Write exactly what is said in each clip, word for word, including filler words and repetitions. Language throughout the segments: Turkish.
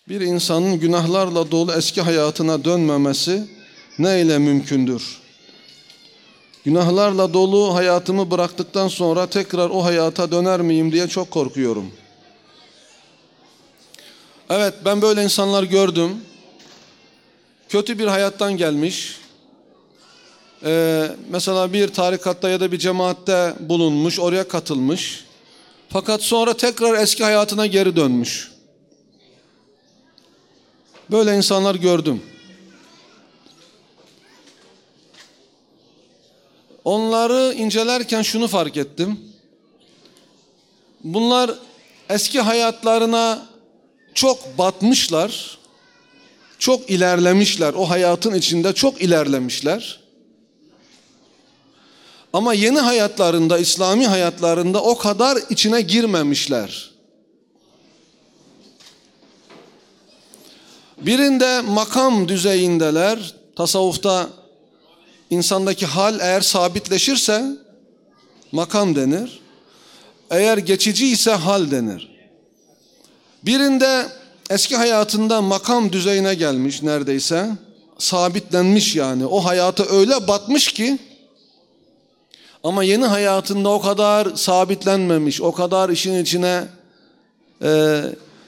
Bir insanın günahlarla dolu eski hayatına dönmemesi ne ile mümkündür? Günahlarla dolu hayatımı bıraktıktan sonra tekrar o hayata döner miyim diye çok korkuyorum. Evet, ben böyle insanlar gördüm. Kötü bir hayattan gelmiş. Ee, mesela bir tarikatta ya da bir cemaatte bulunmuş, oraya katılmış. Fakat sonra tekrar eski hayatına geri dönmüş. Böyle insanlar gördüm. Onları incelerken şunu fark ettim. Bunlar eski hayatlarına çok batmışlar, çok ilerlemişler. O hayatın içinde çok ilerlemişler. Ama yeni hayatlarında, İslami hayatlarında o kadar içine girmemişler. Birinde makam düzeyindeler. Tasavvufta insandaki hal eğer sabitleşirse makam denir. Eğer geçici ise hal denir. Birinde eski hayatında makam düzeyine gelmiş neredeyse. Sabitlenmiş yani. O hayata öyle batmış ki ama yeni hayatında o kadar sabitlenmemiş, o kadar işin içine e,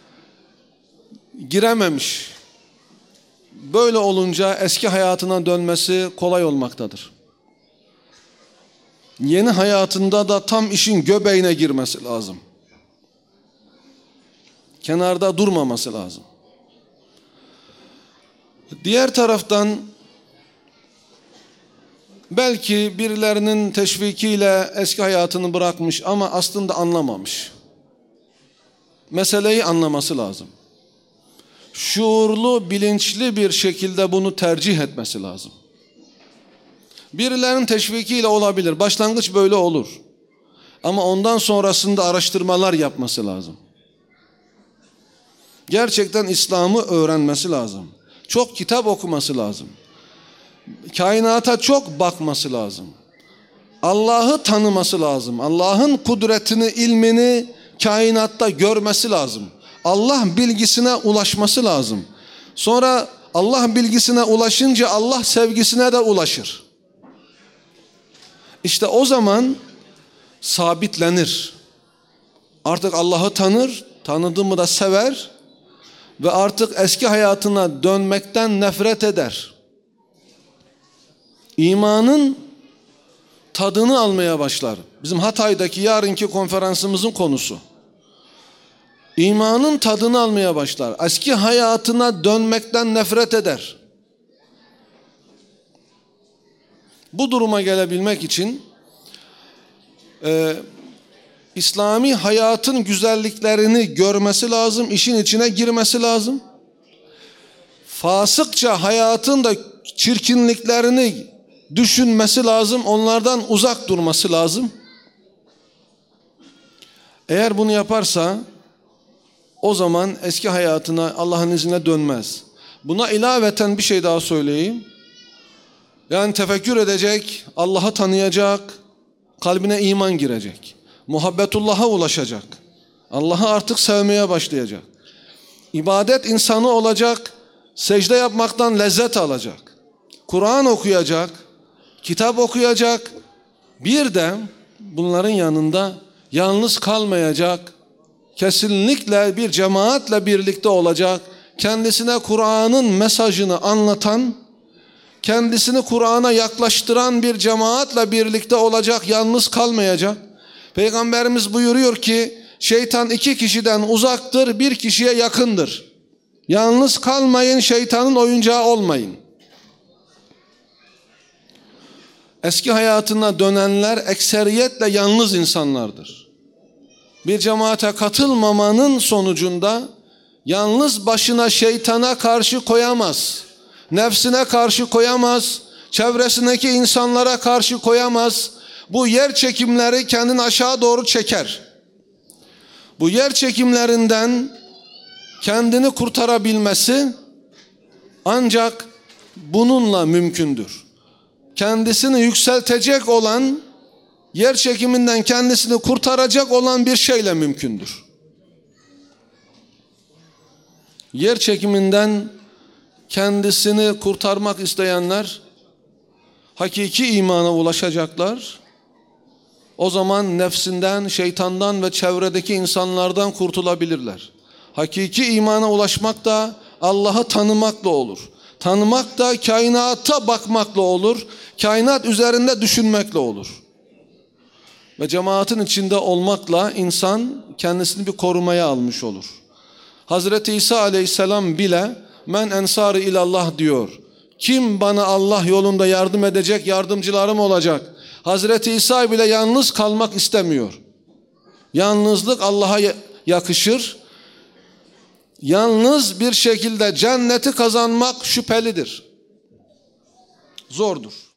girememiş. Böyle olunca eski hayatına dönmesi kolay olmaktadır. Yeni hayatında da tam işin göbeğine girmesi lazım. Kenarda durmaması lazım. Diğer taraftan belki birilerinin teşvikiyle eski hayatını bırakmış ama aslında anlamamış. Meseleyi anlaması lazım. Şuurlu, bilinçli bir şekilde bunu tercih etmesi lazım. Birilerinin teşvikiyle olabilir. Başlangıç böyle olur. Ama ondan sonrasında araştırmalar yapması lazım. Gerçekten İslam'ı öğrenmesi lazım. Çok kitap okuması lazım. Kainata çok bakması lazım. Allah'ı tanıması lazım. Allah'ın kudretini, ilmini kainatta görmesi lazım. Allah bilgisine ulaşması lazım. Sonra Allah bilgisine ulaşınca Allah sevgisine de ulaşır. İşte o zaman sabitlenir. Artık Allah'ı tanır, tanıdığımı da sever ve artık eski hayatına dönmekten nefret eder. İmanın tadını almaya başlar. Bizim Hatay'daki yarınki konferansımızın konusu. İmanın tadını almaya başlar. Eski hayatına dönmekten nefret eder. Bu duruma gelebilmek için e, İslami hayatın güzelliklerini görmesi lazım, işin içine girmesi lazım. Fasıkça hayatın da çirkinliklerini düşünmesi lazım, onlardan uzak durması lazım. Eğer bunu yaparsa o zaman eski hayatına Allah'ın izniyle dönmez. Buna ilaveten bir şey daha söyleyeyim. Yani tefekkür edecek, Allah'ı tanıyacak, kalbine iman girecek. Muhabbetullah'a ulaşacak. Allah'ı artık sevmeye başlayacak. İbadet insanı olacak, secde yapmaktan lezzet alacak. Kur'an okuyacak, kitap okuyacak. Bir de bunların yanında yalnız kalmayacak. Kesinlikle bir cemaatle birlikte olacak. Kendisine Kur'an'ın mesajını anlatan, kendisini Kur'an'a yaklaştıran bir cemaatle birlikte olacak, yalnız kalmayacak. Peygamberimiz buyuruyor ki, şeytan iki kişiden uzaktır, bir kişiye yakındır. Yalnız kalmayın, şeytanın oyuncağı olmayın. Eski hayatına dönenler ekseriyetle yalnız insanlardır. Bir cemaate katılmamanın sonucunda yalnız başına şeytana karşı koyamaz. Nefsine karşı koyamaz. Çevresindeki insanlara karşı koyamaz. Bu yer çekimleri kendini aşağı doğru çeker. Bu yer çekimlerinden kendini kurtarabilmesi ancak bununla mümkündür. Kendisini yükseltecek olan, yer çekiminden kendisini kurtaracak olan bir şeyle mümkündür. yer çekiminden kendisini kurtarmak isteyenler hakiki imana ulaşacaklar. O zaman nefsinden, şeytandan ve çevredeki insanlardan kurtulabilirler. Hakiki imana ulaşmak da Allah'ı tanımakla olur. Tanımak da kainata bakmakla olur. Kainat üzerinde düşünmekle olur. Ve cemaatin içinde olmakla insan kendisini bir korumaya almış olur. Hazreti İsa aleyhisselam bile men ensari ilallah diyor. Kim bana Allah yolunda yardım edecek, yardımcılarım olacak. Hazreti İsa bile yalnız kalmak istemiyor. Yalnızlık Allah'a yakışır. Yalnız bir şekilde cenneti kazanmak şüphelidir. Zordur.